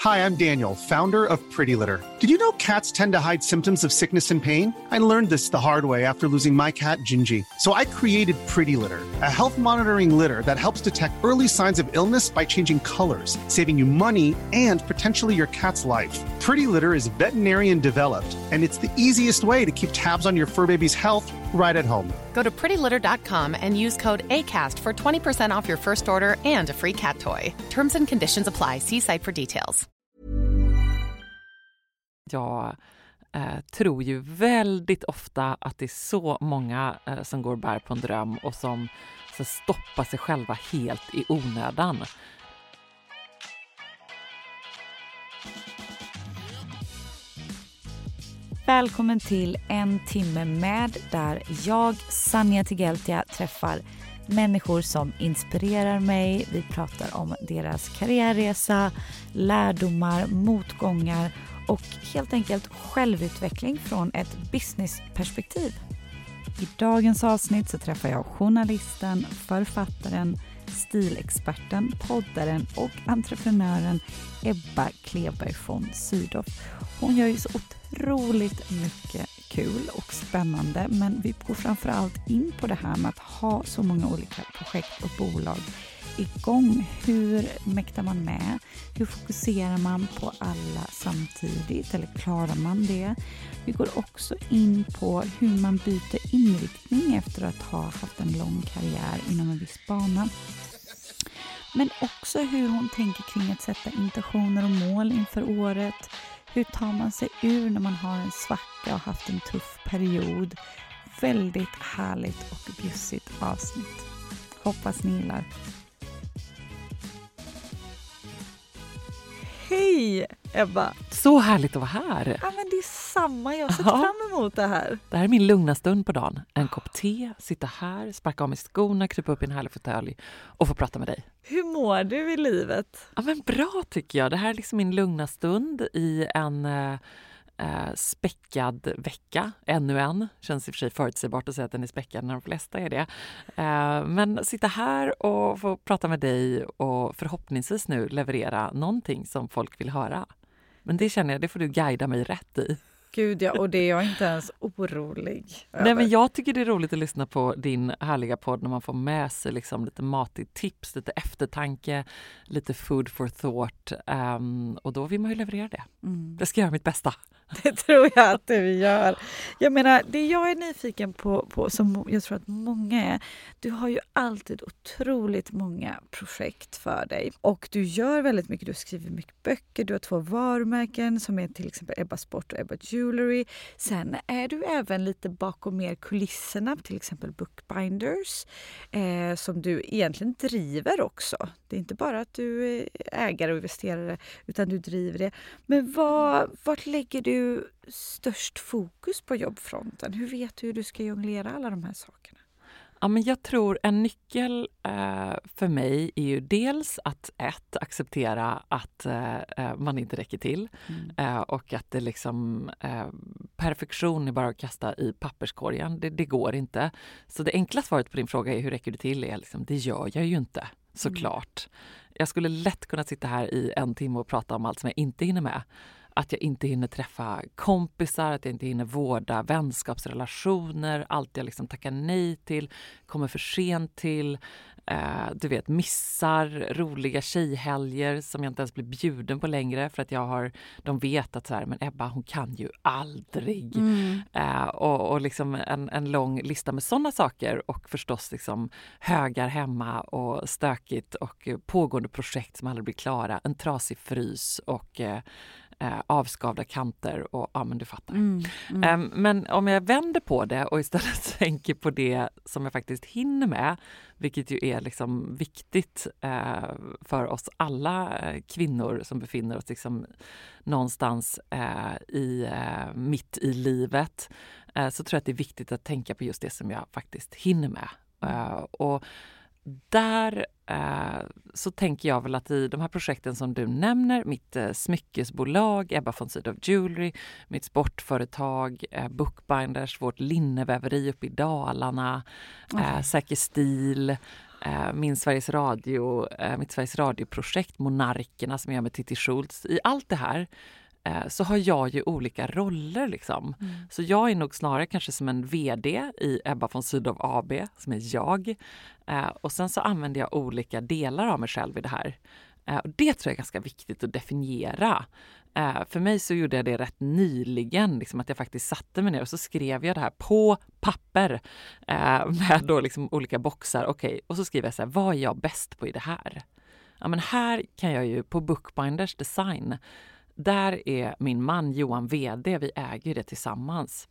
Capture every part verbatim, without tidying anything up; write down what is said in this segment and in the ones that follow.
Hi, I'm Daniel, founder of Pretty Litter. Did you know cats tend to hide symptoms of sickness and pain? I learned this the hard way after losing my cat, Gingy. So I created Pretty Litter, a health monitoring litter that helps detect early signs of illness by changing colors, saving you money and potentially your cat's life. Pretty Litter is veterinarian developed, and it's the easiest way to keep tabs on your fur baby's health right at home. Go to pretty litter dot com and use code ACAST for twenty percent off your first order and a free cat toy. Terms and conditions apply. See site for details. Jag eh, tror ju väldigt ofta att det är så många eh, som går och bär på en dröm och som så stoppar sig själva helt i onödan. Välkommen till En timme med, där jag, Sanja Tigeltia, träffar människor som inspirerar mig. Vi pratar om deras karriärresa, lärdomar, motgångar och helt enkelt självutveckling från ett businessperspektiv. I dagens avsnitt så träffar jag journalisten, författaren, stilexperten, poddaren och entreprenören Ebba Kleberg von Sydow. Hon gör ju så otroligt mycket kul och spännande, men vi går framförallt in på det här med att ha så många olika projekt och bolag igång. Hur mäktar man med? Hur fokuserar man på alla samtidigt? Eller klarar man det? Vi går också in på hur man byter inriktning efter att ha haft en lång karriär inom en viss bana. Men också hur hon tänker kring att sätta intentioner och mål inför året. Hur tar man sig ur när man har en svacka och haft en tuff period? Väldigt härligt och bjussigt avsnitt. Hoppas ni gillar. Hej Ebba! Så härligt att vara här! Ja, men det är samma, jag har sett fram emot det här. Det här är min lugna stund på dagen. En kopp te, sitta här, sparka av mig skorna, krypa upp i en härlig fåtölj och få prata med dig. Hur mår du i livet? Ja, men bra tycker jag. Det här är liksom min lugna stund i en eh, späckad vecka. Ännu en. Känns i och för sig förutsägbart att säga att den är späckad när de flesta är det. Eh, men sitta här och få prata med dig och förhoppningsvis nu leverera någonting som folk vill höra. Men det känner jag, det får du guida mig rätt i. Gud ja, och det är jag inte ens orolig över. Nej, men jag tycker det är roligt att lyssna på din härliga podd när man får med sig liksom lite matigt tips, lite eftertanke, lite food for thought. Um, och då vill man ju leverera det. Mm. Jag ska göra mitt bästa. Det tror jag att du gör. Jag menar, det jag är nyfiken på, på, som jag tror att många är, du har ju alltid otroligt många projekt för dig. Och du gör väldigt mycket, du skriver mycket böcker, du har två varumärken som är till exempel Ebba Sport och Ebba Jewelry. Sen är du även lite bakom mer kulisserna, till exempel Bookbinders, eh, som du egentligen driver också. Det är inte bara att du är ägare och investerare, utan du driver det. Men vad, vart lägger du störst fokus på jobbfronten? Hur vet du hur du ska jonglera alla de här sakerna? Ja, men jag tror en nyckel eh, för mig är ju dels att ett, acceptera att eh, man inte räcker till mm. eh, och att det liksom eh, perfektion är bara att kasta i papperskorgen. Det, det går inte. Så det enkla svaret på din fråga är hur räcker du till är liksom, det gör jag ju inte, såklart. Mm. Jag skulle lätt kunna sitta här i en timme och prata om allt som jag inte hinner med. Att jag inte hinner träffa kompisar, att jag inte hinner vårda vänskapsrelationer, allt jag liksom tackar nej till, kommer för sent till, eh, du vet, missar roliga tjejhelger som jag inte ens blir bjuden på längre för att jag har, de vet att så här, men Ebba, hon kan ju aldrig. Mm. Eh, och och liksom en, en lång lista med sådana saker och förstås liksom högar hemma och stökigt och pågående projekt som aldrig blir klara, en trasig frys och eh, Eh, avskavda kanter och ja, men du fattar. Mm, mm. Um, men om jag vänder på det och istället tänker på det som jag faktiskt hinner med, vilket ju är liksom viktigt eh, för oss alla eh, kvinnor som befinner oss liksom någonstans eh, i, eh, mitt i livet, eh, så tror jag att det är viktigt att tänka på just det som jag faktiskt hinner med. Uh, och där eh, så tänker jag väl att i de här projekten som du nämner, mitt eh, smyckesbolag, Ebba von Sydow Jewelry, mitt sportföretag, eh, Bookbinders, vårt linneväveri uppe i Dalarna, okay. eh, Säker stil, eh, min Sveriges Radio, eh, mitt Sveriges Radio-projekt Monarkerna som jag gör med Titti Schultz. I allt det här eh, så har jag ju olika roller liksom. Mm. Så jag är nog snarare kanske som en vd i Ebba von Sydow A B som är jag. Eh, och sen så använder jag olika delar av mig själv i det här. Eh, och det tror jag är ganska viktigt att definiera. Uh, för mig så gjorde jag det rätt nyligen, liksom att jag faktiskt satte mig ner och så skrev jag det här på papper uh, med då liksom olika boxar. Okej, okay. Och så skriver jag så här, vad är jag bäst på i det här? Ja, men här kan jag ju på Bookbinders Design, där är min man Johan vd, vi äger det tillsammans.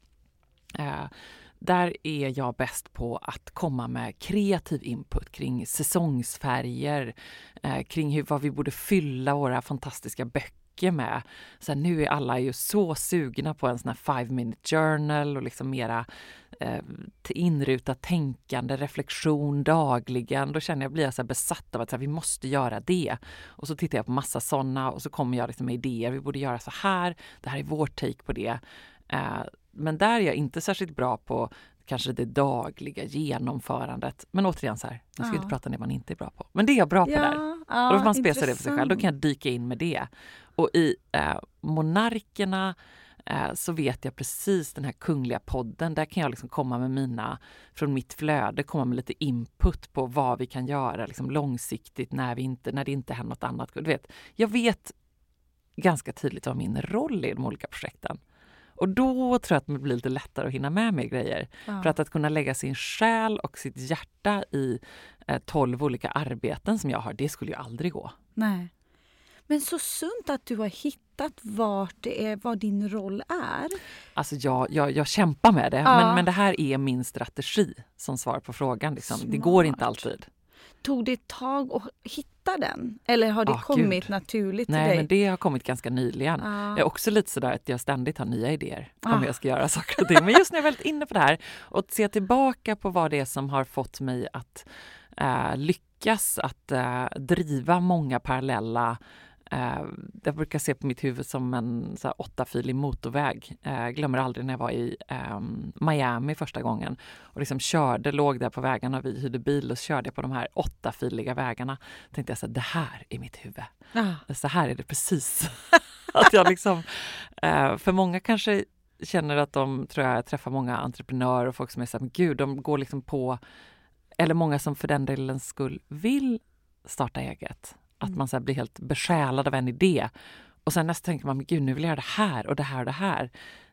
Uh, Där är jag bäst på att komma med kreativ input kring säsongsfärger, uh, kring hur, vad vi borde fylla våra fantastiska böcker med. Så här, nu är alla ju så sugna på en sån här five minute journal och liksom mera eh, inrutat tänkande, reflektion dagligen. Då känner jag, blir jag så här besatt av att så här, vi måste göra det. Och så tittar jag på massa sådana och så kommer jag liksom med idéer. Vi borde göra så här. Det här är vår take på det. Eh, men där är jag inte särskilt bra på kanske det dagliga genomförandet. Men återigen så här, man ska ja. inte prata om det man inte är bra på. Men det är jag bra på ja, där. Ja, och då får man spesa det för sig själv. Då kan jag dyka in med det. Och i eh, Monarkerna eh, så vet jag precis den här kungliga podden. Där kan jag liksom komma med mina, från mitt flöde, komma med lite input på vad vi kan göra liksom långsiktigt när, vi inte, när det inte händer något annat. Du vet, jag vet ganska tydligt vad min roll är i de olika projekten. Och då tror jag att det blir lite lättare att hinna med med grejer. Ja. För att, att kunna lägga sin själ och sitt hjärta i eh, tolv olika arbeten som jag har, det skulle ju aldrig gå. Nej. Men så sunt att du har hittat vart det är, vad din roll är. Alltså jag, jag, jag kämpar med det, ja. men, men det här är min strategi som svar på frågan. Liksom. Det går inte alltid. Tog det ett tag att hitta den? Eller har det ah, kommit Gud. naturligt till Nej, dig? Nej, men det har kommit ganska nyligen. Ah. Jag är också lite sådär att jag ständigt har nya idéer om ah. jag ska göra saker och ting. Men just nu är jag väldigt inne på det här. Och att se tillbaka på vad det är som har fått mig att äh, lyckas att äh, driva många parallella. Uh, jag brukar se på mitt huvud som en så här, åttafilig motorväg. Uh, glömmer aldrig när jag var i um, Miami första gången och liksom körde, låg där på vägarna och vi hyrde bil och körde på de här åttafiliga vägarna. Tänkte jag så här, det här är mitt huvud. Uh. Så här är det precis. Att jag liksom, uh, för många kanske känner att de, tror jag, träffar många entreprenörer och folk som är så här, men gud, de går liksom på, eller många som för den delen skull vill starta eget. Att man så här blir helt besjälad av en idé. Och sen nästan tänker man, men gud, nu vill jag göra det här och det här och det här.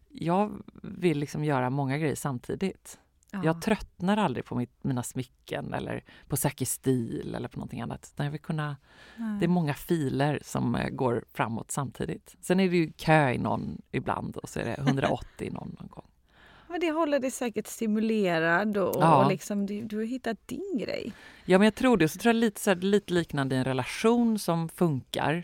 Jag vill liksom göra många grejer samtidigt. Ja. Jag tröttnar aldrig på mitt, mina smycken eller på säker stil eller på någonting annat. Jag vill kunna, det är många filer som går framåt samtidigt. Sen är det ju kö i någon ibland och så är det hundraåttio i någon, någon gång. Men det håller dig säkert stimulerad och, ja. och liksom, du, du har hittat din grej. Ja, men jag tror det. Så tror jag lite, så här, lite liknande i en relation som funkar.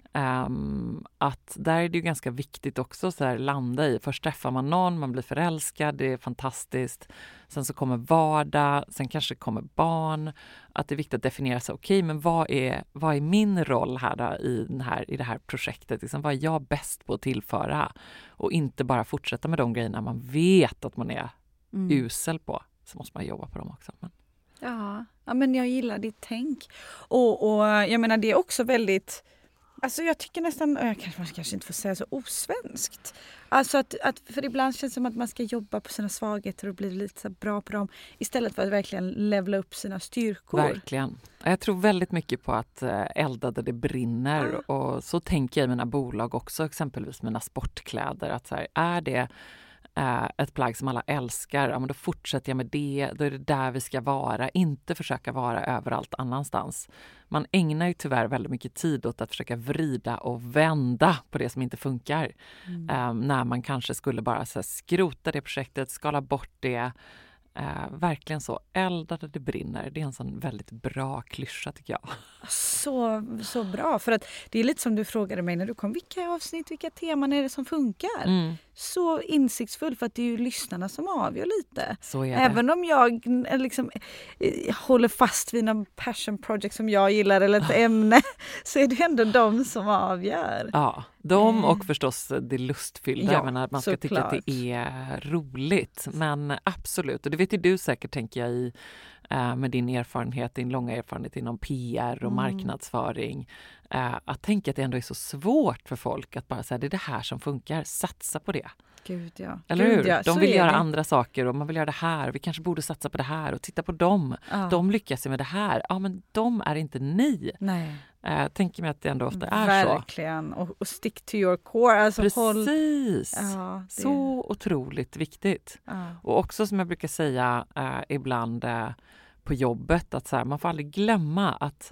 Um, att där är det ju ganska viktigt också så här, landa i. Först träffar man någon, man blir förälskad, det är fantastiskt. Sen så kommer vardag, sen kanske kommer barn. Att det är viktigt att definiera sig, okej, okay, men vad är, vad är min roll här, då, i, den här i det här projektet? Liksom, vad är jag bäst på att tillföra? Och inte bara fortsätta med de grejerna man vet att man är mm. usel på. Så måste man jobba på dem också. Men. Ja, ja, men jag gillar ditt tänk. Och, och jag menar, det är också väldigt... Alltså jag tycker nästan, jag kanske, man kanske inte får säga så osvenskt. Alltså att, att, för ibland känns det som att man ska jobba på sina svagheter och bli lite så bra på dem. Istället för att verkligen levla upp sina styrkor. Verkligen. Jag tror väldigt mycket på att elda där det brinner. Ja. Och så tänker jag i mina bolag också, exempelvis mina sportkläder. Att så här, är det ett plagg som alla älskar, ja, men då fortsätter jag med det, då är det där vi ska vara, inte försöka vara överallt annanstans. Man ägnar ju tyvärr väldigt mycket tid åt att försöka vrida och vända på det som inte funkar. Mm. Um, när man kanske skulle bara så här, skrota det projektet, skala bort det. Uh, verkligen så, elda där det brinner. Det är en sån väldigt bra klyscha tycker jag. Så, så bra, för att det är lite som du frågade mig när du kom, vilka avsnitt, vilka teman är det som funkar? Mm. Så insiktsfull, för att det är ju lyssnarna som avgör lite. Så är det. Även om jag liksom håller fast vid någon passion project som jag gillar eller ett ämne, så är det ändå de som avgör. Ja, de och förstås det lustfyllda, ja, även att man ska tycka klart. Att det är roligt. Men absolut, och det vet ju du säkert, tänker jag, i eh, med din erfarenhet, din långa erfarenhet inom P R och mm. marknadsföring. Eh, att tänka att det ändå är så svårt för folk att bara säga det är det här som funkar, satsa på det. Gud, ja. Eller Gud, hur? ja. De Så vill göra det. andra saker och man vill göra det här. Vi kanske borde satsa på det här och titta på dem. Ja. De lyckas ju med det här. Ja, men de är inte ni. Nej. Jag uh, tänker mig att det ändå ofta är Verkligen. så. Verkligen. Och, och stick to your core. Alltså Precis. Håll... Ja, det... Så otroligt viktigt. Ja. Och också som jag brukar säga uh, ibland uh, på jobbet, att så här, man får aldrig glömma att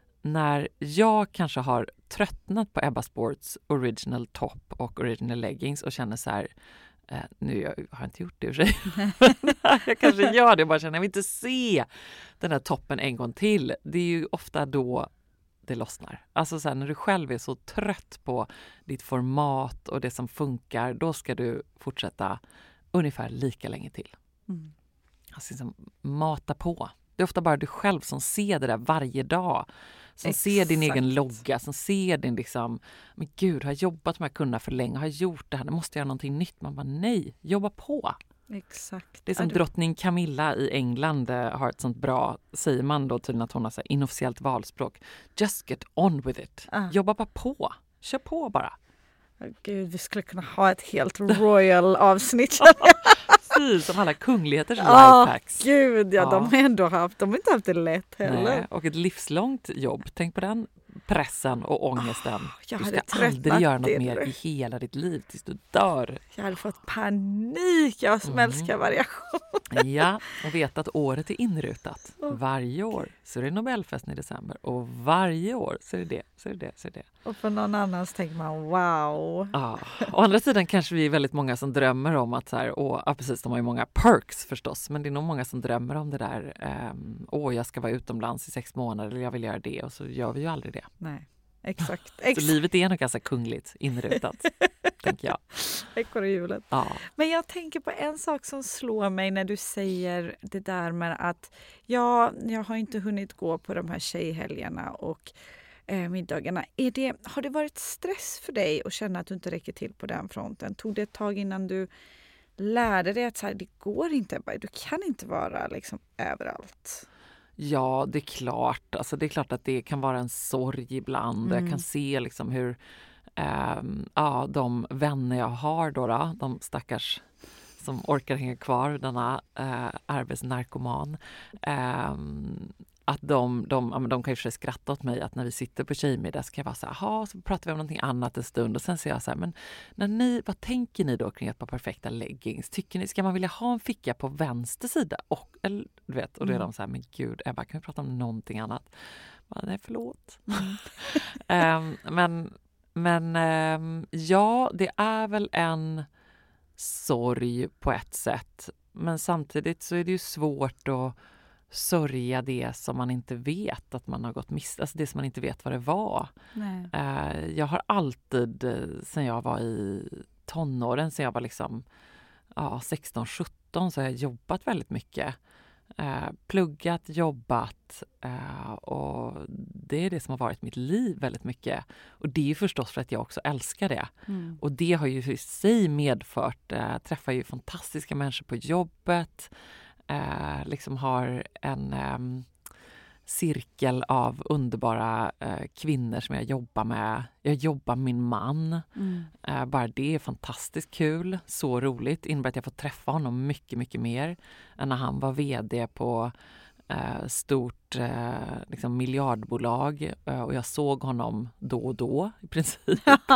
när jag kanske har tröttnat på Ebba Sports original top och original leggings och känner så här, eh, nu jag, har jag inte gjort det i och för sig, jag kanske gör det och bara känner, jag vill inte se den här toppen en gång till. Det är ju ofta då det lossnar. Alltså så här, när du själv är så trött på ditt format och det som funkar, då ska du fortsätta ungefär lika länge till. Mm. Alltså liksom, mata på. Det är ofta bara du själv som ser det där varje dag. Som Exakt. ser din egen logga, som ser din liksom, men gud, har jag jobbat med kunderna för länge, har jag gjort det här, nu måste jag göra någonting nytt. Man bara, nej, jobba på. Exakt. Det är som ja, du... drottning Camilla i England har ett sånt bra, säger man då tydligen att hon har så här inofficiellt valspråk. Just get on with it. Ah. Jobba bara på. Kör på bara. Gud, vi skulle kunna ha ett helt royal avsnitt. Precis, som alla kungligheters oh, lifehacks. Gud, ja, ja, de har ändå haft, de har inte haft det lätt heller. Nej, och ett livslångt jobb. Tänk på den pressen och ångesten. Oh, jag du hade ska aldrig göra något det. mer i hela ditt liv tills du dör. Jag hade fått panik. Jag som mm. älskar variation. Ja, och vet att året är inrutat. Varje år så är det Nobelfesten i december. Och varje år så är det det, så är det det, så är det det. Och för någon annan så tänker man wow. Ja, å andra sidan kanske vi är väldigt många som drömmer om att så här, åh, ja, precis, de har ju många perks förstås. Men det är nog många som drömmer om det där, um, åh, jag ska vara utomlands i sex månader eller jag vill göra det. Och så gör vi ju aldrig det. Nej, exakt. Så exakt. livet är nog ganska kungligt inrutat, tänker jag. Ekorrhjulet. Ja. Men jag tänker på en sak som slår mig när du säger det där med att ja, jag har inte hunnit gå på de här tjejhelgerna och eh, middagarna. Är det, har det varit stress för dig att känna att du inte räcker till på den fronten? Tog det ett tag innan du lärde dig att så här, det går inte, du kan inte vara liksom överallt? Ja, det är klart. Alltså, det är klart att det kan vara en sorg ibland. Mm. Jag kan se liksom hur ähm, ja, de vänner jag har då, då, de stackars som orkar hänga kvar, denna äh, arbetsnarkoman, ähm, att de, de, de kan ju för sig skratta åt mig att när vi sitter på tjejmiddag så kan jag vara så här, jaha, så pratar vi om någonting annat en stund och sen säger jag så här, men när ni, vad tänker ni då kring ett par perfekta leggings? Tycker ni, ska man vilja ha en ficka på vänster sida? Och, eller, du vet, och då är de så här, men gud Ebba, kan vi prata om någonting annat? Bara, nej, förlåt. Mm. um, men men um, ja, det är väl en sorg på ett sätt, men samtidigt så är det ju svårt att sörja det som man inte vet att man har gått miste, alltså det som man inte vet vad det var. Nej. Uh, jag har alltid, sen jag var i tonåren, sen jag var liksom ja, sexton sjutton, så har jag jobbat väldigt mycket. Uh, pluggat, jobbat uh, och det är det som har varit mitt liv väldigt mycket. Och det är ju förstås för att jag också älskar det. Mm. Och det har ju i sig medfört, uh, träffar ju fantastiska människor på jobbet. Uh, liksom har en um, cirkel av underbara uh, kvinnor som jag jobbar med. Jag jobbar med min man. Mm. Uh, bara det är fantastiskt kul. Så roligt. Innebär att jag får träffa honom mycket, mycket mer än när han var vd på uh, stort uh, liksom miljardbolag. Uh, och jag såg honom då och då i princip.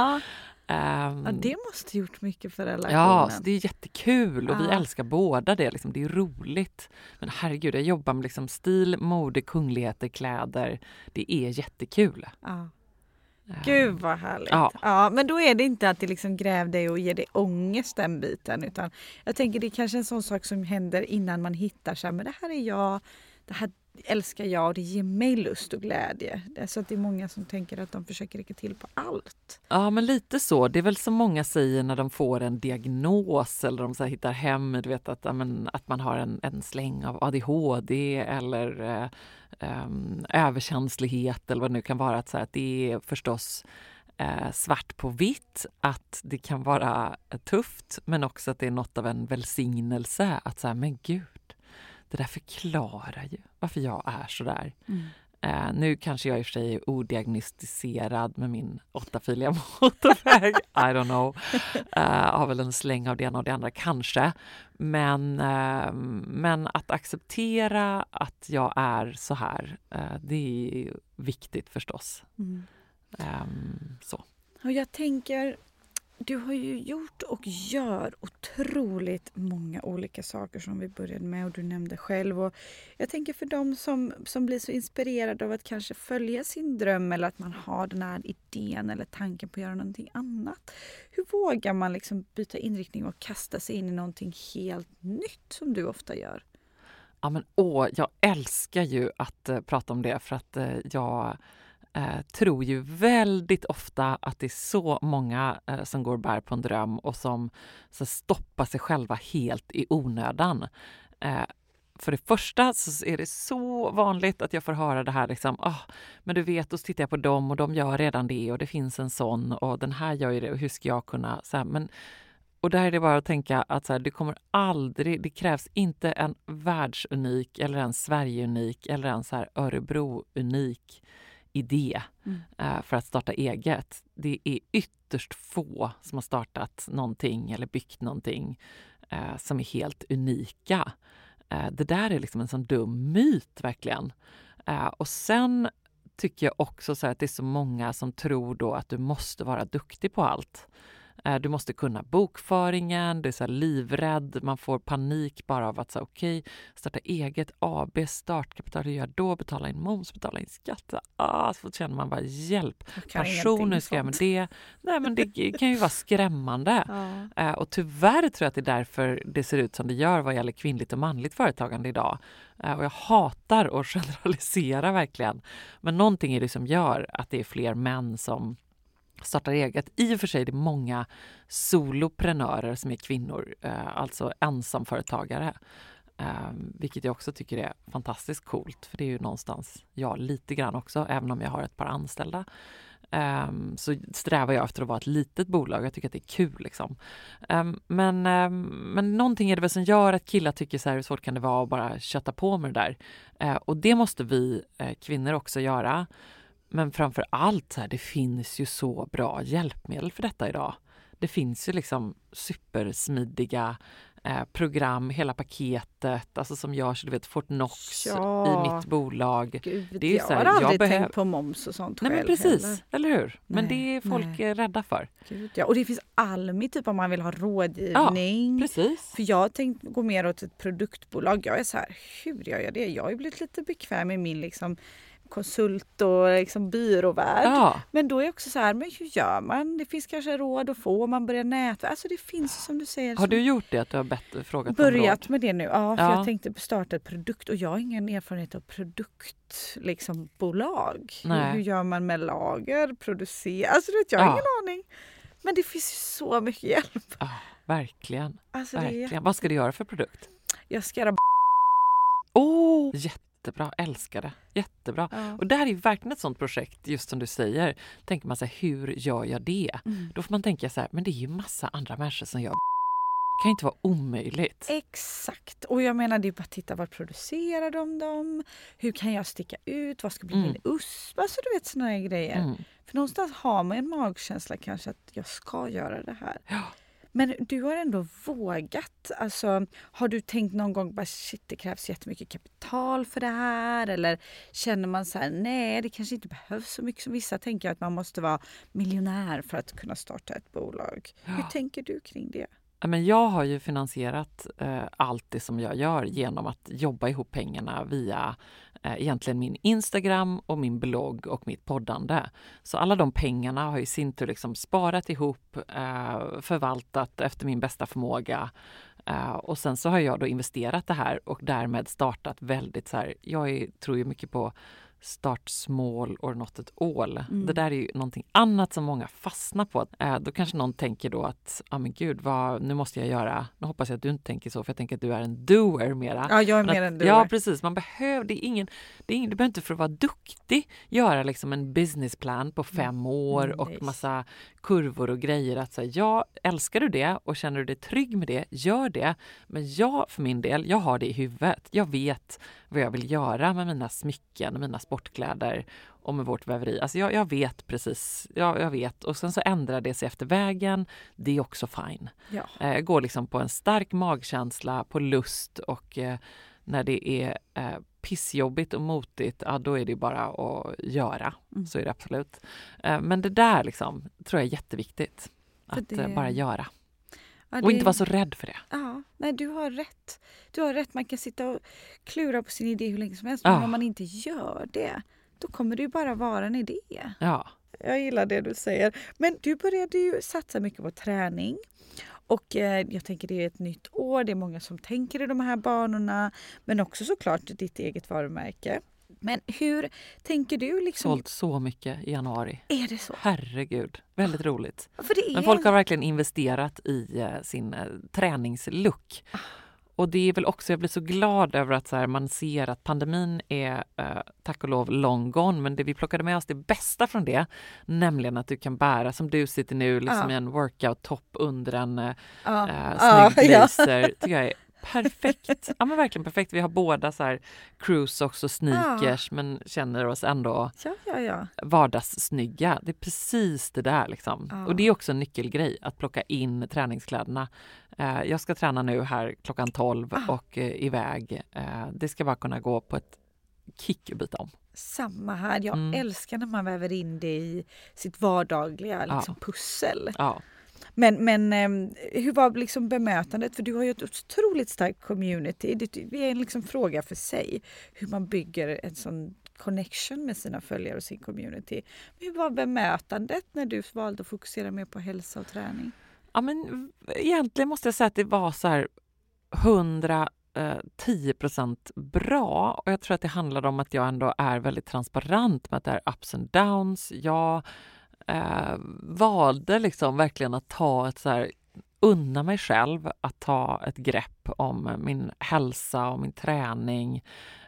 Um, ja, det måste gjort mycket för relationen. Ja, så det är jättekul och ja. vi älskar båda det. Liksom. Det är roligt. Men herregud, jag jobbar med liksom stil, mode, kungligheter, kläder. Det är jättekul. Ja. Um, Gud vad härligt. Ja. Ja, men då är det inte att det liksom gräver dig och ger dig ångest den biten. Utan jag tänker det är kanske en sån sak som händer innan man hittar så här, men det här är jag, det här älskar jag och det ger mig lust och glädje. Så att det är många som tänker att de försöker räcka till på allt. Ja, men lite så. Det är väl som många säger när de får en diagnos eller de så här hittar hem, du vet att, men, att man har en, en släng av A D H D eller eh, um, överkänslighet eller vad det nu kan vara. Att, så här, att det är förstås eh, svart på vitt, att det kan vara tufft men också att det är något av en välsignelse att så här, men gud, det där förklarar ju varför jag är så där. Mm. Uh, nu kanske jag i och för sig är odiagnostiserad med min åttafiliga motorväg. I don't know. Uh, har väl en släng av det ena och det andra kanske. Men, uh, men att acceptera att jag är så här, uh, det är viktigt förstås. Mm. Um, så. Och jag tänker, du har ju gjort och gör otroligt många olika saker som vi började med och du nämnde själv. Och jag tänker för dem som, som blir så inspirerade av att kanske följa sin dröm eller att man har den här idén eller tanken på att göra någonting annat. Hur vågar man liksom byta inriktning och kasta sig in i någonting helt nytt som du ofta gör? Ja men åh, jag älskar ju att uh, prata om det för att uh, jag... Eh, tror ju väldigt ofta att det är så många eh, som går och bär på en dröm och som så stoppar sig själva helt i onödan. Eh, för det första så är det så vanligt att jag får höra det här liksom, oh, men du vet, då tittar jag på dem och de gör redan det och det finns en sån och den här gör ju det och hur ska jag kunna så här, men och där är det bara att tänka att så här, det kommer aldrig, det krävs inte en världsunik eller en Sverigeunik eller en så här Örebro-unik idé mm. uh, för att starta eget. Det är ytterst få som har startat någonting eller byggt någonting uh, som är helt unika. Uh, det där är liksom en sån dum myt verkligen. Uh, och sen tycker jag också så att det är så många som tror då att du måste vara duktig på allt. Du måste kunna bokföringen, du är så här livrädd, man får panik bara av att säga okej, okay, starta eget, A B, startkapital, hur gör då, betala in moms, betala in skatt. Ah, så känner man bara hjälp. Person, hur ska jag med det? Nej, men det kan ju vara skrämmande. Ja. Uh, och tyvärr tror jag att det är därför det ser ut som det gör vad gäller kvinnligt och manligt företagande idag. Uh, och jag hatar att generalisera verkligen. Men någonting är det som gör att det är fler män som startar eget. I och för sig är det många soloprenörer som är kvinnor, eh, alltså ensamföretagare. Eh, vilket jag också tycker är fantastiskt coolt. För det är ju någonstans jag lite grann också, även om jag har ett par anställda. Eh, så strävar jag efter att vara ett litet bolag. Jag tycker att det är kul liksom. Eh, men, eh, men någonting är det väl som gör att killar tycker så här, hur svårt kan det vara att bara köta på med det där. Eh, och det måste vi eh, kvinnor också göra. Men framför allt så här, det finns ju så bra hjälpmedel för detta idag. Det finns ju liksom supersmidiga eh, program, hela paketet, alltså som jag du vet Fortnox ja. i mitt bolag. Gud, det är ju jag så här, har aldrig jag behöv... tänkt på moms och sånt nej, själv. Men precis, heller. eller hur? Men nej, det är folk nej. rädda för. Gud, ja. Och det finns Almi typ om man vill ha rådgivning. Ja, precis. För jag tänkte gå mer åt ett produktbolag. Jag är så här, hur gör jag det? Jag har ju blivit lite bekväm med min liksom konsult och liksom byråvärld. Ja. Men då är jag också så här, men hur gör man? Det finns kanske råd att få om man börjar nätverka. Alltså det finns som du säger. Har du gjort det att du har bett, frågat börjat med det nu? Ja, för ja. jag tänkte starta ett produkt och jag har ingen erfarenhet av produkt liksom bolag. Hur, hur gör man med lager, producera? Alltså du vet, jag har ja. ingen aning. Men det finns ju så mycket hjälp. Ja, verkligen. Alltså, verkligen. Det är... Vad ska du göra för produkt? Jag ska göra Åh, oh, jättebra, älskar det. Jättebra. Ja. Och det här är ju verkligen ett sånt projekt, just som du säger. Tänker man så här, hur gör jag det? Mm. Då får man tänka så här, men det är ju massa andra människor som gör det kan ju inte vara omöjligt. Exakt. Och jag menar, det är bara att titta, var producerar de dem? Hur kan jag sticka ut? Vad ska bli mm. min U S P? Alltså du vet, såna här grejer. Mm. För någonstans har man en magkänsla kanske att jag ska göra det här. Ja. Men du har ändå vågat. Alltså, har du tänkt någon gång bara shit, det krävs jättemycket kapital för det här? Eller känner man så här, nej, det kanske inte behövs så mycket som vissa tänker, att man måste vara miljonär för att kunna starta ett bolag. Ja. Hur tänker du kring det? Men jag har ju finansierat eh, allt det som jag gör genom att jobba ihop pengarna via eh, egentligen min Instagram och min blogg och mitt poddande. Så alla de pengarna har i sin tur liksom sparat ihop, eh, förvaltat efter min bästa förmåga. Uh, och sen så har jag då investerat det här och därmed startat väldigt så här, jag är, tror ju mycket på start small or not at all. Mm. Det där är ju någonting annat som många fastnar på. Eh, då kanske någon tänker då att, ja ah, men gud, vad, nu måste jag göra. Nu hoppas jag att du inte tänker så, för jag tänker att du är en doer mera. Ja, jag är men mer att, en doer. Ja, precis. Man behöver, det är ingen, det är ingen, du behöver inte för att vara duktig göra liksom en businessplan på fem år Mm, och nej. massa kurvor och grejer. Att säga, ja, älskar du det och känner du dig trygg med det, gör det. Men jag för min del, jag har det i huvudet. Jag vet vad jag vill göra med mina smycken och mina sportkläder och med vårt väveri. Alltså jag, jag vet precis, jag, jag vet. Och sen så ändrar det sig efter vägen. Det är också fine. Ja. Eh, jag går liksom på en stark magkänsla, på lust, och eh, när det är eh, pissjobbigt och motigt, ja, då är det bara att göra. Mm. Så är det absolut. Eh, men det där liksom, tror jag är jätteviktigt. För Att det- eh, bara göra. Ja, Och det- inte vara så rädd för det. Ja, nej, du har rätt. Du har rätt. Man kan sitta och klura på sin idé hur länge som helst. Ja. Men om man inte gör det, då kommer det ju bara vara en idé. Ja. Jag gillar det du säger. Men du började ju satsa mycket på träning. Och eh, jag tänker det är ett nytt år. Det är många som tänker i de här banorna. Men också såklart ditt eget varumärke. Men hur tänker du liksom? Sålt så mycket i januari. Är det så? Herregud, väldigt roligt. För det är... Men folk har verkligen investerat i eh, sin eh, träningslook. Och det är väl också, jag blir så glad över att så här, man ser att pandemin är eh, tack och lov long gone, men det vi plockade med oss det bästa från det, nämligen att du kan bära, som du sitter nu, liksom Ja. i en workout-topp under en eh, Ja. eh, Ja, snygg ja. blazer, tycker jag är perfekt. Ja, men verkligen perfekt. Vi har båda så här cruise också, sneakers, men känner oss ändå Ja, ja, ja. vardagssnygga. Det är precis det där liksom. Ja. Och det är också en nyckelgrej att plocka in träningskläderna. Eh, jag ska träna nu här klockan tolv Ah. och eh, iväg. Eh, det ska bara kunna gå på ett kick och byta om. Samma här. Jag Mm. älskar när man väver in det i sitt vardagliga liksom, pussel. Ja. Men, men eh, hur var liksom bemötandet? För du har ju ett otroligt starkt community. Det, det är en liksom fråga för sig. Hur man bygger en sån connection med sina följare och sin community. Men hur var bemötandet när du valde att fokusera mer på hälsa och träning? Ja, men egentligen måste jag säga att det var så här hundra tio procent bra, och jag tror att det handlar om att jag ändå är väldigt transparent med att det är ups and downs. Jag eh, valde liksom verkligen att ta ett så här, unna mig själv att ta ett grepp om min hälsa och min träning.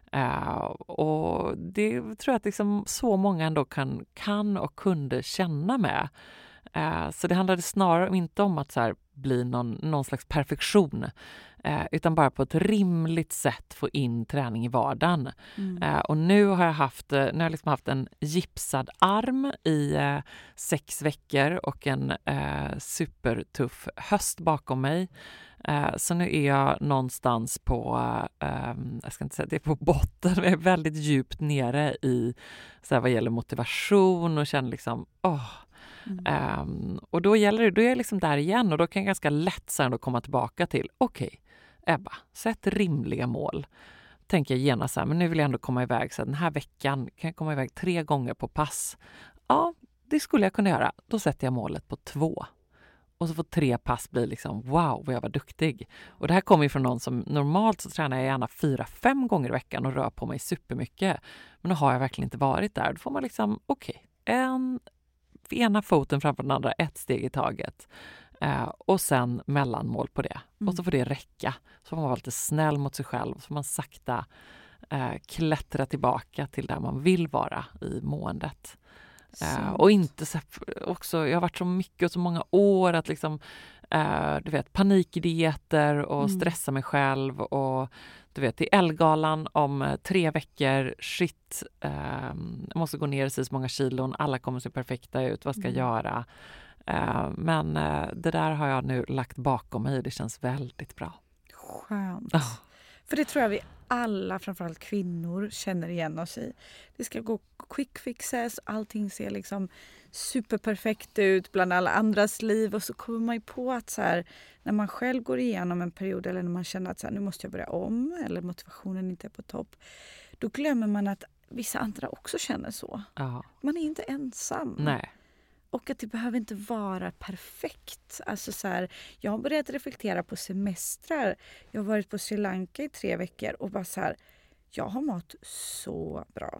Uh, och det tror jag att liksom så många ändå kan, kan och kunde känna med. Uh, så det handlade snarare inte om att så här, bli någon, någon slags perfektion, uh, utan bara på ett rimligt sätt få in träning i vardagen. Mm. Uh, och nu har jag haft, nu har jag liksom haft en gipsad arm i uh, sex veckor och en uh, supertuff höst bakom mig. Uh, så nu är jag någonstans på, uh, um, jag ska inte säga det är på botten, jag är väldigt djupt nere i så här, vad gäller motivation och känner liksom, åh. Mm. Um, och då gäller det, då är jag liksom där igen, och då kan jag ganska lätt sen då komma tillbaka till, okej, okay, Ebba, sätt rimliga mål. Tänker jag genast så här, men nu vill jag ändå komma iväg, så den här veckan kan jag komma iväg tre gånger på pass. Ja, det skulle jag kunna göra. Då sätter jag målet på två. Och så får tre pass bli liksom, wow, vad jag var duktig. Och det här kommer ju från någon som normalt så tränar jag gärna fyra, fem gånger i veckan och rör på mig supermycket. Men nu har jag verkligen inte varit där. Då får man liksom, okej, okay, en, ena foten framför den andra, ett steg i taget. Eh, och sen mellanmål på det. Mm. Och så får det räcka. Så får man vara lite snäll mot sig själv. Så får man sakta eh, klättra tillbaka till där man vill vara i måendet. Uh, och inte så, också, jag har varit så mycket och så många år att liksom, uh, du vet, panikdieter och Mm. stressa mig själv, och du vet, i Ellegalan om uh, tre veckor, shit, uh, jag måste gå ner så många kilon, alla kommer se perfekta ut, vad ska jag Mm. göra? Uh, men uh, det där har jag nu lagt bakom mig, det känns väldigt bra. Skönt. Oh. För det tror jag vi alla, framförallt kvinnor, känner igen oss i. Det ska gå quick fixes, allting ser liksom superperfekt ut bland alla andras liv, och så kommer man ju på att så här, när man själv går igenom en period, eller när man känner att så här, nu måste jag börja om, eller motivationen inte är på topp, då glömmer man att vissa andra också känner så. Ja. Man är inte ensam. Nej. Och att det behöver inte vara perfekt. Alltså så här, jag har börjat reflektera på semestrar. Jag har varit på Sri Lanka i tre veckor och bara så här, jag har mått så bra.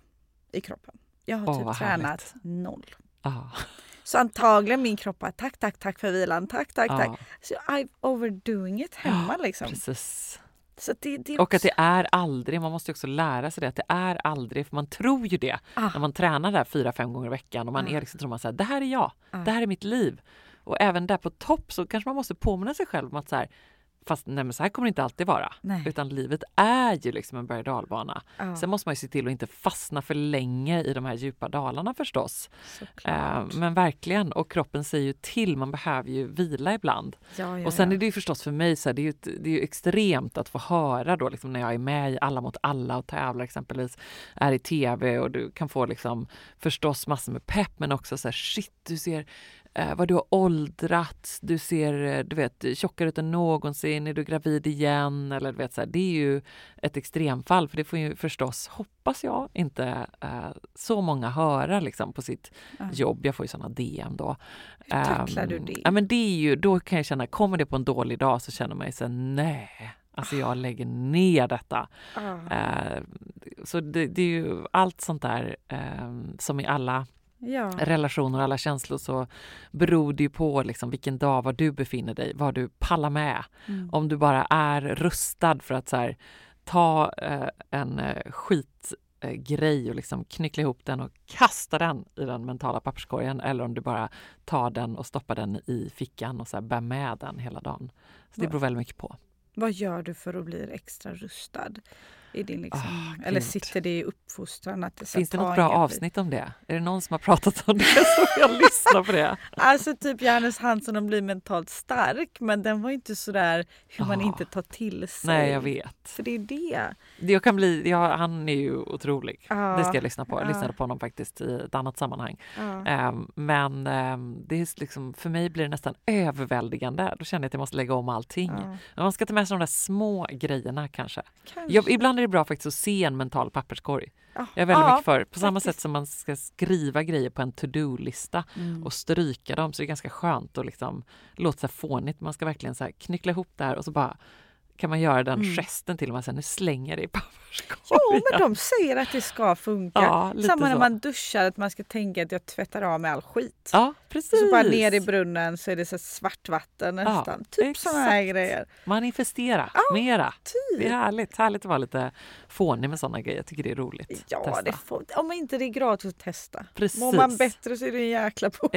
i kroppen. Jag har Åh, typ vad tränat härligt. noll. Ja. Så antagligen min kropp bara, tack, tack, tack för vilan. Tack, tack, Ja. tack. Så I'm overdoing it hemma liksom. Precis. Så det, det är Och också... att det är aldrig, man måste ju också lära sig det, att det är aldrig, för man tror ju det Ah. när man tränar där fyra, fem gånger i veckan och man Ah. är liksom, tror man så här, det här är jag, Ah. det här är mitt liv. Och även där på topp så kanske man måste påminna sig själv om att så här, fast nej, men så här kommer det inte alltid vara. Nej. Utan livet är ju liksom en berg- och dalbana. Ah. Sen måste man ju se till att inte fastna för länge i de här djupa dalarna förstås. Eh, men verkligen, och kroppen säger ju till, man behöver ju vila ibland. Ja, ja, Och sen ja. är det ju förstås för mig så här, det är ju, ett- det är ju extremt att få höra då liksom, när jag är med i Alla mot alla och tävlar exempelvis, är i tv, och du kan få liksom förstås massor med pepp, men också så här, shit, du ser eh, vad du har åldrats, du ser eh, du vet, tjockare ut än någonsin, är du gravid igen, eller du vet så här, det är ju ett extremfall, för det får ju förstås, hoppas jag, inte eh, så många höra liksom på sitt Ja. jobb. Jag får ju sådana D M då. Hur tacklar Ehm, du det? Ja, men det är ju, då kan jag känna, kommer det på en dålig dag så känner man ju så här, nej, alltså jag lägger ner detta. Ah. Eh, så det, det är ju allt sånt där eh, som i alla Ja. relationer och alla känslor, så beror det ju på liksom vilken dag, var du befinner dig, vad du pallar med. Mm. Om du bara är rustad för att så här, ta eh, en eh, skit eh, grej och liksom knyckla ihop den och kasta den i den mentala papperskorgen, eller om du bara tar den och stoppar den i fickan och så här bär med den hela dagen. Så det Va? beror väldigt mycket på. Vad gör du för att bli extra rustad? I din liksom, Ah, eller gud. sitter det i uppfostran? Att det ska Finns det ta något bra en grej? avsnitt om det? Är det någon som har pratat om det så jag lyssnar på det? Alltså typ Johannes Hansson, de blir mentalt stark, men den var ju inte så där hur man Ah. inte tar till sig. Nej, jag vet. För det är det. Jag kan bli, ja, han är ju otrolig. Ja. Det ska jag lyssna på. Jag Ja. lyssnade på honom faktiskt i ett annat sammanhang. Ja. Ehm, men ehm, det är liksom, för mig blir det nästan överväldigande. Då känner jag att jag måste lägga om allting. Ja. Men man ska ta med sig de där små grejerna kanske. Kanske. Jag, ibland är det bra faktiskt att se en mental papperskorg. Ja. Jag är väldigt Ja, mycket för, på samma faktiskt. sätt som man ska skriva grejer på en to-do-lista Mm. och stryka dem, så det är ganska skönt och liksom låta så här fånigt. Man ska verkligen så här knyckla ihop det här och så bara kan man göra den Mm. gesten till och med, sen nu slänger det i papperskorgen. Jo, men de säger att det ska funka. Ja, lite Samma när så. man duschar, att man ska tänka att jag tvättar av med all skit. Ja, precis. Så bara ner i brunnen så är det så här svart vatten nästan. typ exakt. såna här grejer. Manifestera mera. Typ. Det är härligt. Härligt att vara lite fånig med sådana grejer. Jag tycker det är roligt. Ja, Testa. det får, om inte det är gratis att testa. Precis. Mår man bättre så är det en jäkla bonus.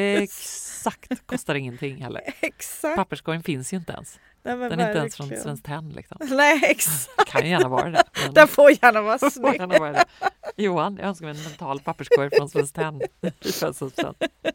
Exakt. Kostar ingenting heller. Exakt. Papperskorgen finns ju inte ens. Nej, men Den är inte ens från verkligen. Svenskt Tenn liksom. Nej, exakt. Kan ju gärna vara det. Men- Den får gärna vara Får snygg. gärna vara det. Johan, jag önskar mig en mental papperskorg från Svenskt Tenn i födelsedagspresent.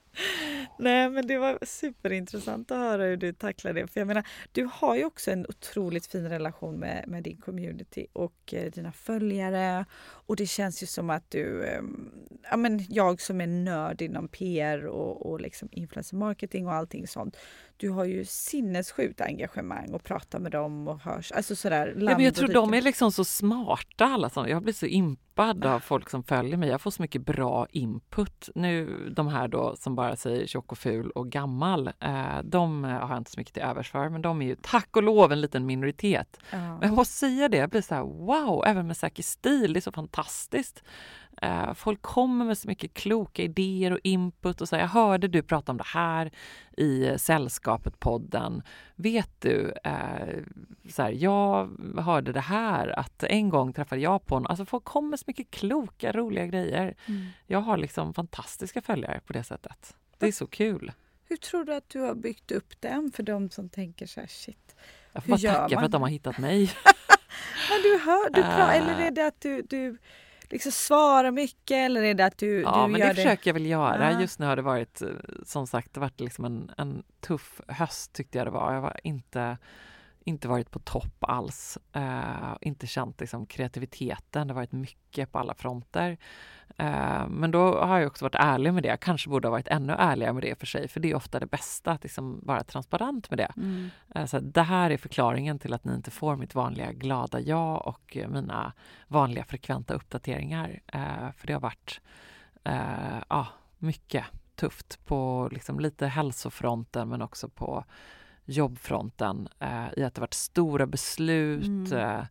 Nej, men det var superintressant att höra hur du tacklar det. För jag menar, du har ju också en otroligt fin relation med, med din community och eh, dina följare. Och det känns ju som att du, eh, ja men jag som är nörd inom P R och, och liksom influencer marketing och allting sånt. Du har ju sinnessjukt engagemang och pratar med dem och hörs. Alltså sådär. Ja, men jag tror de är liksom så smarta alla såna. Jag blir så impad av folk som följer mig. Jag får så mycket bra input. Nu de här då som bara säger tjock och ful och gammal, eh, de har jag inte så mycket till övers för, men de är ju tack och lov en liten minoritet. Ja. Men jag måste säga det, jag blir så här wow, även med Säker stil, det är så fantastiskt. Eh, folk kommer med så mycket kloka idéer och input och så här, jag hörde du prata om det här i Sällskapet-podden. Vet du, eh, så här, jag hörde det här, att en gång träffade jag på någon. Alltså folk kommer med så mycket kloka, roliga grejer. Mm. Jag har liksom fantastiska följare på det sättet. Det är så kul. Hur tror du att du har byggt upp den för de som tänker så här shit? Jag får Hur bara gör tacka för man? att de har hittat mig. Men du hör, du pra- Äh. eller är det att du, du liksom svarar mycket eller är det att du, Ja, du men gör det försöker jag väl göra. Ja. Just nu har det varit, eh, som sagt, det har varit liksom en, en tuff höst tyckte jag det var. Jag var inte, inte varit på topp alls. Uh, inte känt liksom, kreativiteten. Det har varit mycket på alla fronter. Uh, men då har jag också varit ärlig med det. Jag kanske borde ha varit ännu ärligare med det för sig. För det är ofta det bästa, att liksom vara transparent med det. Mm. Uh, så det här är förklaringen till att ni inte får mitt vanliga glada jag och uh, mina vanliga frekventa uppdateringar. Uh, för det har varit uh, ja, mycket tufft på liksom, lite hälsofronten, men också på jobbfronten, eh, i att det varit stora beslut. Mm. Eh,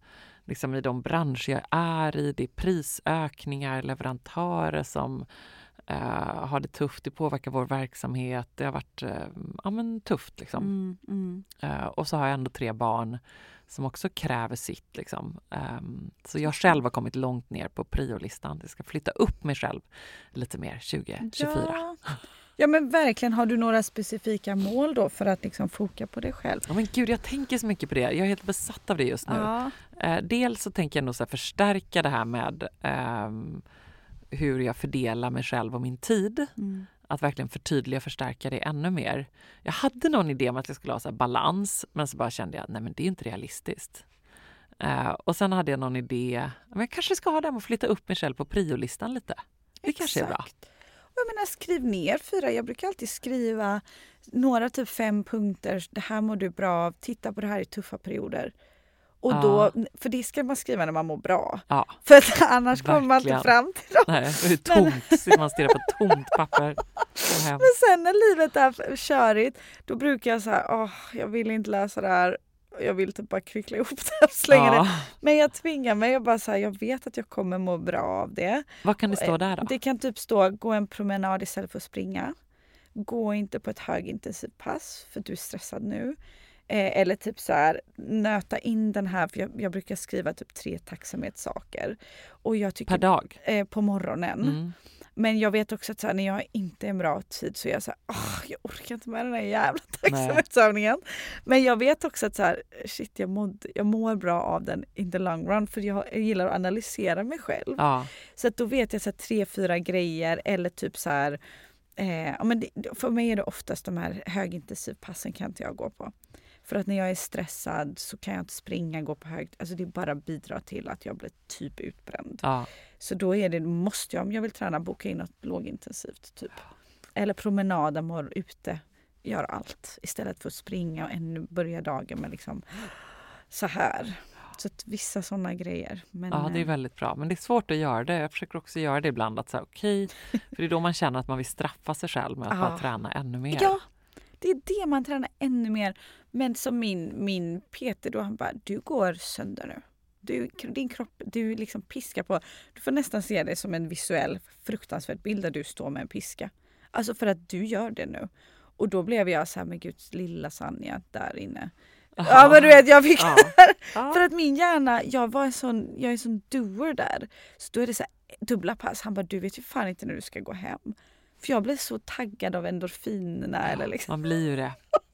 liksom i de branscher jag är i. Det är prisökningar, leverantörer som uh, har det tufft. Det påverkar vår verksamhet. Det har varit uh, ja, men tufft liksom. Mm, mm. Uh, och så har jag ändå tre barn som också kräver sitt. Liksom. Um, så jag själv har kommit långt ner på priolistan. Jag ska flytta upp mig själv lite mer tjugo tjugofyra. Ja. Ja men verkligen, har du några specifika mål då för att liksom foka på dig själv? Ja men gud, jag tänker så mycket på det. Jag är helt besatt av det just nu. Ja. Eh, dels så tänker jag nog så här förstärka det här med eh, hur jag fördelar mig själv och min tid. Mm. Att verkligen förtydliga och förstärka det ännu mer. Jag hade någon idé om att jag skulle ha så här balans, men så bara kände jag, nej men det är inte realistiskt. Eh, och sen hade jag någon idé, men jag kanske ska ha det här med att flytta upp mig själv på priolistan lite. Det Exakt. kanske är bra. Jag menar, skriv ner fyra. Jag brukar alltid skriva några typ fem punkter. Det här mår du bra av. Titta på det här i tuffa perioder. Och Ja. då, för det ska man skriva när man mår bra. Ja. För att annars kommer man inte Verkligen. fram till dem. Nej, det är tomt. Så man stirrar på ett tomt papper. Så hemskt. Men sen när livet är körigt, då brukar jag säga, åh, jag vill inte läsa det här. Jag vill typ bara kryckla ihop det och slänga Ja. det. Men jag tvingar mig och bara så här, jag vet att jag kommer må bra av det. Vad kan det stå där då? Det kan typ stå, gå en promenad istället för att springa. Gå inte på ett högintensivt pass för du är stressad nu. Eh, eller typ så här, nöta in den här, för jag, jag brukar skriva typ tre tacksamhetssaker. Och jag tycker, Per dag? Eh, på morgonen. Mm. Men jag vet också att så här, när jag inte är en bra tid så är jag så här, åh, jag orkar inte med den här jävla tacksamhetsövningen. Men jag vet också att så här, shit, jag, måd, jag mår bra av den in the long run, för jag, jag gillar att analysera mig själv. Ja. Så att då vet jag så här, tre, fyra grejer eller typ så här, eh, ja, men det, för mig är det oftast de här högintensivpassen kan inte jag gå på. För att när jag är stressad så kan jag inte springa, gå på högt. Alltså det bara bidrar till att jag blir typ utbränd. Ja. Så då är det, måste jag, om jag vill träna, boka in något lågintensivt typ. Eller promenader, mår ute, gör allt. Istället för att springa och ännu börja dagen med liksom så här. Så att vissa sådana grejer. Men, Ja, det är väldigt bra. Men det är svårt att göra det. Jag försöker också göra det ibland. Att säga okej, för det är då man känner att man vill straffa sig själv med att Ja. bara träna ännu mer. Ja, det är det man tränar ännu mer. Men som min, min Peter då, han bara, du går sönder nu. Du, din kropp, du liksom piskar på. Du får nästan se det som en visuell fruktansvärd bild där du står med en piska. Alltså för att du gör det nu. Och då blev jag så här, med Guds lilla Sanja där inne. Aha. Ja, men du vet, jag fick Ja. Ja. För att min hjärna, jag var en sån, jag är en sån doer där. Så då är det så här, dubbla pass. Han bara, du vet ju fan inte när du ska gå hem. För jag blev så taggad av endorfinerna. Eller liksom. Man blir ju det.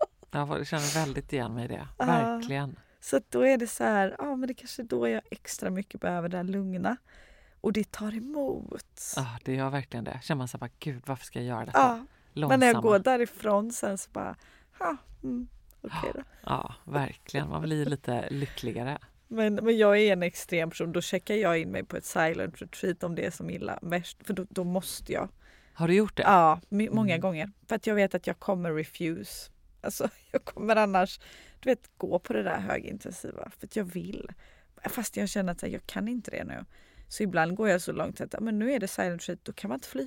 Jag känner väldigt igen mig i det. Ja. Verkligen. Så att då är det så här, ja men det kanske då jag extra mycket behöver det här lugna. Och det tar emot. Ja, det gör verkligen det. Känner man så här, bara, gud, varför ska jag göra detta? Ja, Långsamma. men när jag går därifrån sen så bara, ja, mm, okej okay då. Ja, verkligen. Man blir lite lyckligare. Men, men jag är en extrem person. Då checkar jag in mig på ett silent retreat om det är som illa mest. För då, då måste jag. Har du gjort det? Ja, my, många Mm. gånger. För att jag vet att jag kommer refuse. Alltså jag kommer annars, du vet, gå på det där högintensiva. För att jag vill. Fast jag känner att jag kan inte det nu. Så ibland går jag så långt att men nu är det silent retreat, då kan man inte fly.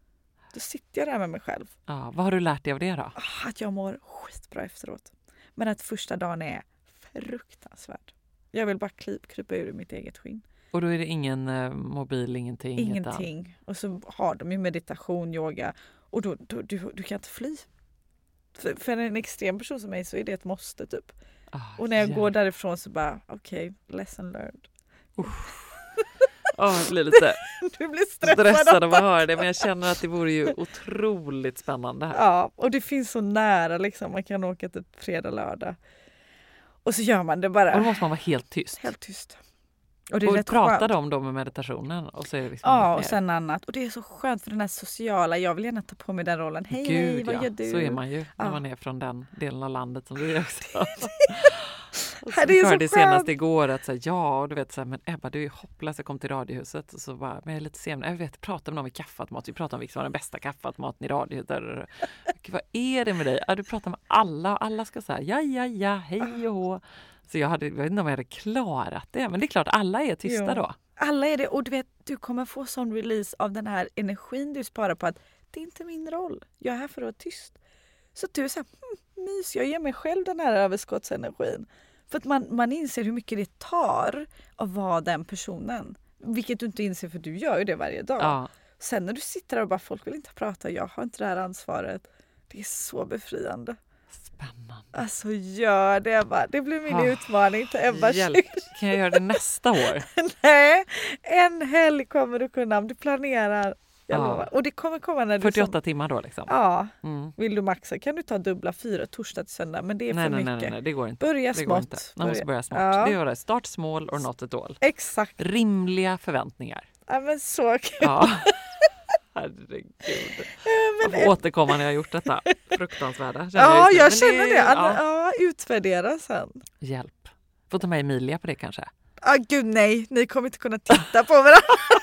Då sitter jag där med mig själv. Ja, vad har du lärt dig av det då? Ah, att jag mår skitbra efteråt. Men att första dagen är fruktansvärd. Jag vill bara kryp, krypa ur mitt eget skinn. Och då är det ingen eh, mobil, ingenting? Ingenting. Utan... Och så har de ju meditation, yoga. Och då, då du, du kan inte fly. För, för en extrem person som mig så är det ett måste typ. Ah, Och när jag jävlar. går därifrån så bara, okej, okay, lesson learned. Oh, jag blir lite Du blir stressad, stressad av att höra det, men jag känner att det vore ju otroligt spännande här. Ja, och det finns så nära liksom. Man kan åka till fredag, lördag. Och så gör man det bara. Och då måste man vara helt tyst. Helt tyst. Och, det är Och rätt pratar skönt. de då med meditationen? Och så är det liksom Ja, inget och mer. sen annat. Och det är så skönt för den här sociala. Jag vill gärna ta på mig den rollen. Hej, Gud, hej, vad ja. gör du? Så är man ju när Ja. man är från den delen av landet som du är också. Och så Det är så hörde det senast skönt. igår att så här, ja, och du vet så här, men Ebba, du är hopplös, jag kom till Radiohuset och så bara, men jag är lite sen. Jag vet, prata med någon vid kaffeautomat. Vi pratar om vilken var den bästa kaffeautomaten i Radiohuset. Gud, vad är det med dig? Ja, du pratar med alla, alla ska säga ja, ja, ja, hej och hå. Så jag, hade, jag vet inte om jag hade klarat det, men det är klart, alla är tysta Jo. då. Alla är det. Och du vet, du kommer få sån release av den här energin du sparar på att det är inte min roll. Jag är här för att vara tyst. Så du är så här, hm, mys, jag ger mig själv den här överskottsenergin. För att man, man inser hur mycket det tar att vara den personen. Vilket du inte inser för du gör ju det varje dag. Ja. Sen när du sitter där och bara folk vill inte prata, jag har inte det här ansvaret. Det är så befriande. Spännande. Alltså gör det Ebba. Det blir min Ah, utmaning till Ebba. Hjälp. Kan jag göra det nästa år? Nej, en helg kommer du kunna om du planerar. Jag Ja. lovar. Och det kommer komma när du... fyrtioåtta som, timmar då liksom? ja, Mm. vill du maxa kan du ta dubbla fyra torsdag till söndag. Men det är Nej, för nej, mycket. nej, nej, det går inte. Börja Det går inte. smått. Man måste börja smått. Ja. Det gör det. Start small or not at all. Exakt. Rimliga förväntningar. Ja, men så kul. Ja. Herregud. Jag får återkomma när jag har gjort detta. Fruktansvärda. Känner Ja, just nu. jag Men känner det. Ja. Ja, utvärdera sen. Hjälp. Får ta med Emilia på det kanske? Ah, gud nej, ni kommer inte kunna titta på varandra.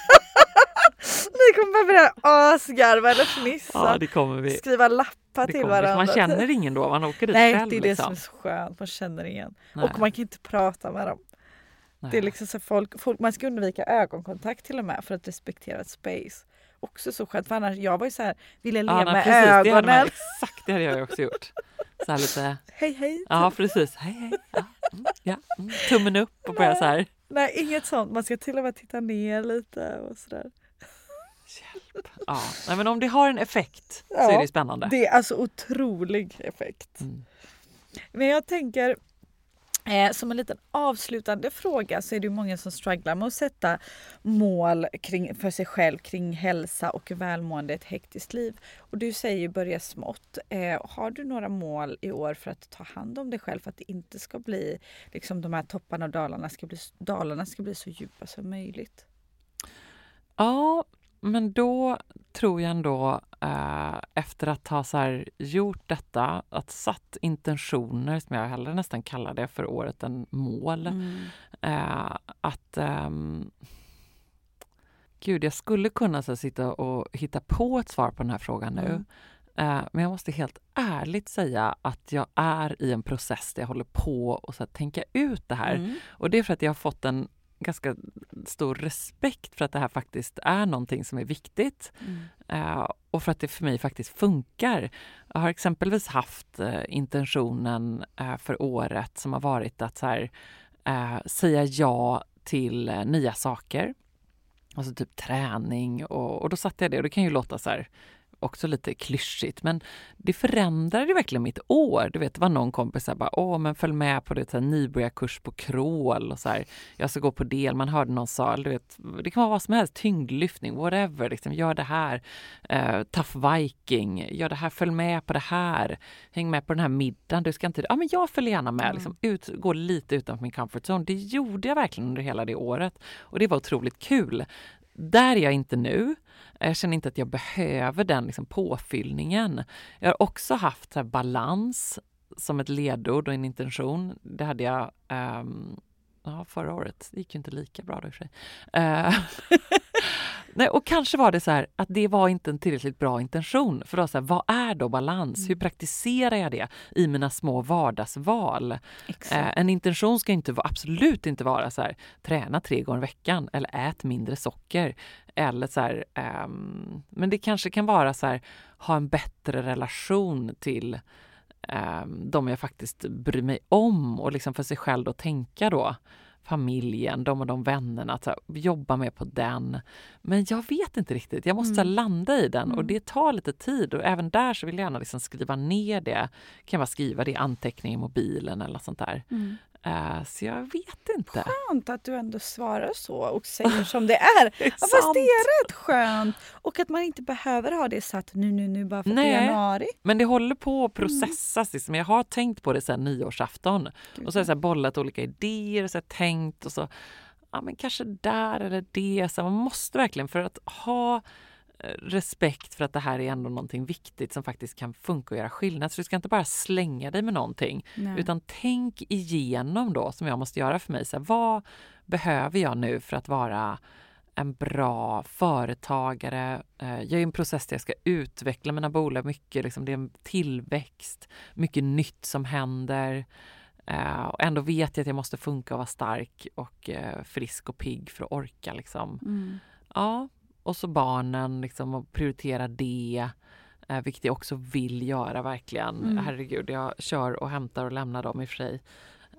Ni kommer bara börja asgarva eller fnissa. Ja, det kommer vi. Skriva lappar Det till kommer vi. varandra. Man känner ingen då, man åker dit Nej, själv. det är det liksom. som är så skönt. Man känner ingen. Nej. Och man kan inte prata med dem. Nej. Det är liksom så folk, folk, man ska undvika ögonkontakt till och med för att respektera ett space. Också så skönt, för annars jag var ju så här, ville le Ja, nej, med precis, det hade ögonen. man, exakt, det hade jag också gjort. Så här lite, Hej hej. ja precis, hej hej, ja, mm, ja, mm. Tummen upp och börja så här. Nej, inget sånt. Man ska till och med titta ner lite och sådär. Hjälp. Ja, nej, men om det har en effekt så Ja, är det spännande. Det är alltså otrolig effekt. Mm. Men jag tänker, eh, som en liten avslutande fråga så är det ju många som strugglar med att sätta mål kring, för sig själv kring hälsa och välmående i ett hektiskt liv. Och du säger ju börja smått. Eh, har du några mål i år för att ta hand om dig själv för att det inte ska bli, liksom de här topparna och dalarna ska bli, dalarna ska bli så djupa som möjligt? Ja, men då tror jag ändå eh, efter att ha så här gjort detta, att satt intentioner som jag hellre nästan kallar det för året än mål. Mm. Eh, att ehm, gud, jag skulle kunna så här, sitta och hitta på ett svar på den här frågan nu. Mm. Eh, men jag måste helt ärligt säga att jag är i en process där jag håller på och så här, tänka ut det här. Mm. Och det är för att jag har fått en ganska stor respekt för att det här faktiskt är någonting som är viktigt. Mm. Uh, och för att det för mig faktiskt funkar. Jag har exempelvis haft uh, intentionen uh, för året som har varit att så här, uh, säga ja till uh, nya saker. Alltså typ träning och, och då satte jag det och det kan ju låta så här också lite klyschigt, men det förändrade verkligen mitt år. Du vet, det var någon kompis som bara, åh men följ med på det så här, nybörjarkurs på crawl och så här, jag ska gå på del, man hörde någon sa, du vet, det kan vara vad som helst, tyngdlyftning, whatever, liksom, gör det här, uh, tough viking, gör det här, följ med på det här, häng med på den här middagen, du ska inte, ja men jag följer gärna med, Mm. liksom, ut, gå lite utanför min comfort zone. Det gjorde jag verkligen under hela det året och det var otroligt kul. Där är jag inte nu. Jag känner inte att jag behöver den liksom, påfyllningen. Jag har också haft så här, balans som ett ledord och en intention. Det hade jag um, ja, förra året. Det gick ju inte lika bra då i och för sig. Uh, nej, och kanske var det så här att det var inte en tillräckligt bra intention. För då så här, vad är då balans? Mm. Hur praktiserar jag det i mina små vardagsval? Uh, en intention ska inte vara, absolut inte vara så här, träna tre gånger i veckan eller ät mindre socker. Eller så här, um, men det kanske kan vara så här, ha en bättre relation till um, de jag faktiskt bryr mig om och liksom för sig själv då tänka då familjen, de och de vännerna, att så här, jobba med på den. Men jag vet inte riktigt, jag måste mm. landa i den mm. och det tar lite tid och även där så vill jag gärna liksom skriva ner det. Kan jag skriva det i anteckning i mobilen eller sånt där. Mm. Uh, så jag vet inte. Skönt att du ändå svarar så och säger som det är. Det är ja, fast det är rätt skönt. Och att man inte behöver ha det satt nu, nu, nu bara för Nej, januari. Men det håller på att processas. Mm. Jag har tänkt på det sen nyårsafton. Gud. Och så har jag så här bollat olika idéer och så har jag tänkt och så, ja men kanske där eller det. Så man måste verkligen för att ha respekt för att det här är ändå någonting viktigt som faktiskt kan funka och göra skillnad. Så du ska inte bara slänga dig med någonting. Nej. Utan tänk igenom då som jag måste göra för mig. Så här, vad behöver jag nu för att vara en bra företagare? Jag är i en process där jag ska utveckla mina bolag mycket. Liksom det är en tillväxt, mycket nytt som händer. Och ändå vet jag att jag måste funka och vara stark och frisk och pigg för att orka. Liksom. Mm. Ja. Och så barnen, liksom, och prioritera det, eh, vilket jag också vill göra verkligen. Mm. Herregud, jag kör och hämtar och lämnar dem i och för sig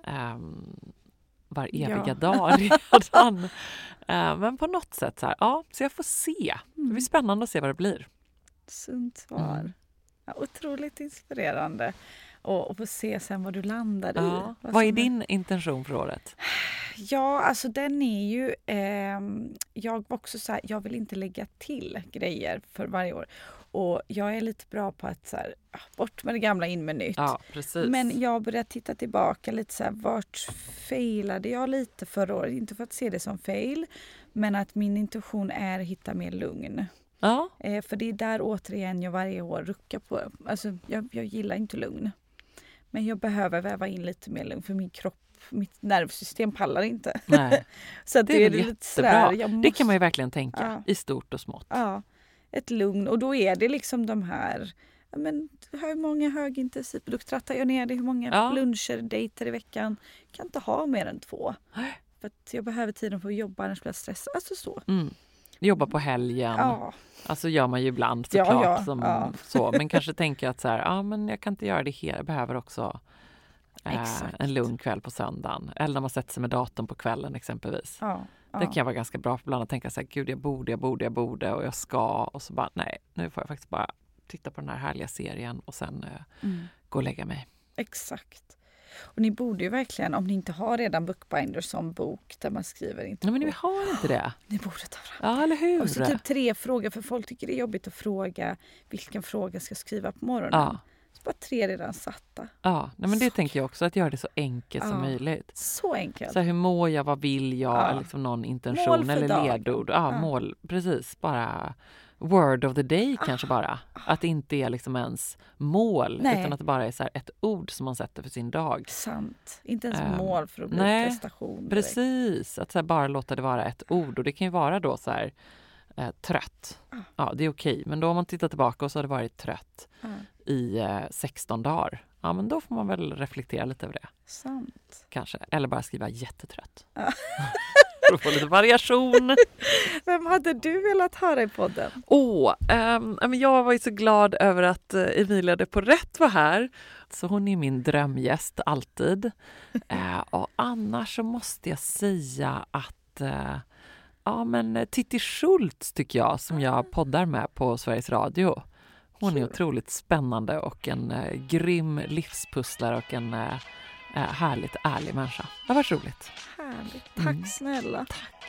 um, var eviga Ja. dag redan. uh, men på något sätt så här, ja, så jag får se. Det blir spännande att se vad det blir. Sunt svar. Mm. Ja, otroligt inspirerande. Och, och få se sen vad du landar i. Ja. Vad, Vad är som din intention för året? Ja, alltså den är ju... Eh, jag var också så här, jag vill inte lägga till grejer för varje år. Och jag är lite bra på att så här, bort med det gamla, in med nytt. Ja, precis. Men jag börjar titta tillbaka lite så här, vart failade jag lite förra året? Inte för att se det som fail, men att min intuition är att hitta mer lugn. Ja. Eh, för det är där återigen jag varje år ruckar på. Alltså jag, jag gillar inte lugn. Men jag behöver väva in lite mer lugn för min kropp, mitt nervsystem pallar inte. Nej. Så att Det är, det väl är lite jättebra. sådär, jag måste, Det kan man ju verkligen tänka, Ja. i stort och smått. Ja, ett lugn. Och då är det liksom de här, ja, men hur många högintensivprodukter trattar jag ner det? Hur många Ja. luncher, dejter i veckan? Jag kan inte ha mer än två. För att jag behöver tiden för att jobba, annars blir jag stressad. Alltså så. Mm. Jobba på helgen. Ja, Alltså gör man ju ibland Ja, såklart. ja, som, ja. Så. Men kanske tänker att så här, ja, men jag kan inte göra det här. Jag behöver också eh, Exakt. en lugn kväll på söndagen. Eller när man sätter sig med datorn på kvällen exempelvis. ja, ja. Det kan jag vara ganska bra på ibland att tänka så här, gud jag borde, jag borde, jag borde och jag ska. Och så bara, nej, nu får jag faktiskt bara titta på den här härliga serien och sen eh, Mm. gå och lägga mig. Exakt. Och ni borde ju verkligen, om ni inte har redan Bookbinder som bok där man skriver inte Nej, men på, vi har inte det. ni borde ta fram. Ja, eller hur? Och så typ tre frågor, för folk tycker det är jobbigt att fråga vilken fråga ska jag skriva på morgonen. Ja. Så bara tre redan satta. Ja, nej, men det Så tänker jag också, att göra det så enkelt som Ja. möjligt. Så enkelt. Så här, hur mår jag, vad vill jag, Ja. eller liksom någon intention Mål för eller dagen. ledord. Ja, Ja. mål, precis. Bara word of the day kanske bara. Att det inte är liksom ens mål, Nej. utan att det bara är så här ett ord som man sätter för sin dag. Sant. Inte ens Ehm, mål för att bli nej, prestation. direkt. Precis, att så här, bara låta det vara ett ord. Och det kan ju vara då så här eh, trött. Ah. Ja, det är okej. Men då om man tittar tillbaka och så har det varit trött Ja, i eh, sexton dagar. Ja, men då får man väl reflektera lite över det. sant. Kanske. Eller bara skriva jättetrött. Ja. För att få lite variation. Vem hade du velat höra i podden? Åh, ehm, men jag var ju så glad över att eh, Emilia de Porrett var här. Så hon är min drömgäst alltid. Eh, och annars så måste jag säga att eh, ja, men Titti Schultz tycker jag, som jag poddar med på Sveriges Radio. Hon är Kul. otroligt spännande och en eh, grym livspusslare och en eh, eh, härligt ärlig människa. Det har varit roligt. Härligt. Tack Mm. snälla. Tack.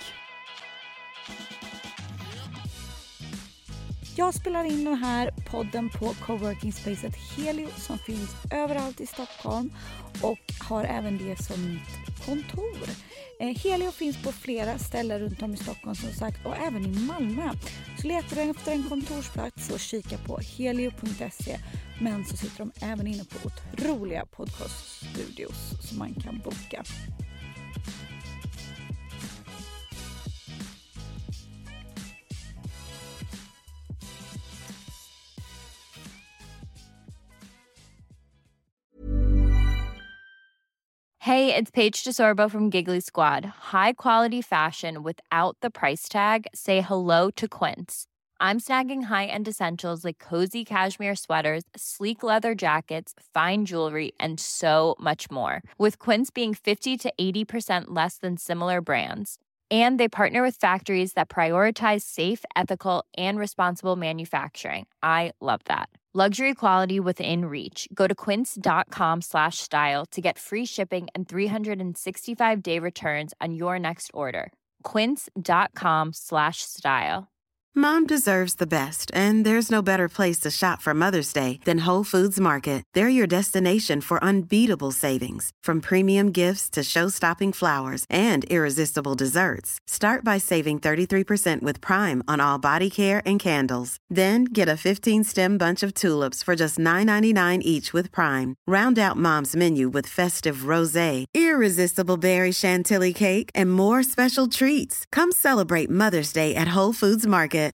Jag spelar in den här podden på coworking-spacet Helio som finns överallt i Stockholm och har även det som mitt kontor. Eh, Helio finns på flera ställen runt om i Stockholm som sagt och även i Malmö. Så letar du efter en kontorsplats och kika på helio punkt se. Men så sitter de även inne på otroliga podcaststudios som man kan boka. Hey, it's Paige DeSorbo from Giggly Squad. High quality fashion without the price tag. Say hello to Quince. I'm snagging high-end essentials like cozy cashmere sweaters, sleek leather jackets, fine jewelry, and so much more. With Quince being fifty to eighty percent less than similar brands. And they partner with factories that prioritize safe, ethical, and responsible manufacturing. I love that. Luxury quality within reach. Go to quince.com slash style to get free shipping and three sixty-five day returns on your next order. Quince.com slash style. Mom deserves the best, and there's no better place to shop for Mother's Day than Whole Foods Market. They're your destination for unbeatable savings, from premium gifts to show-stopping flowers and irresistible desserts. Start by saving thirty-three percent with Prime on all body care and candles. Then get a fifteen-stem bunch of tulips for just nine ninety-nine each with Prime. Round out Mom's menu with festive rosé, irresistible berry chantilly cake, and more special treats. Come celebrate Mother's Day at Whole Foods Market.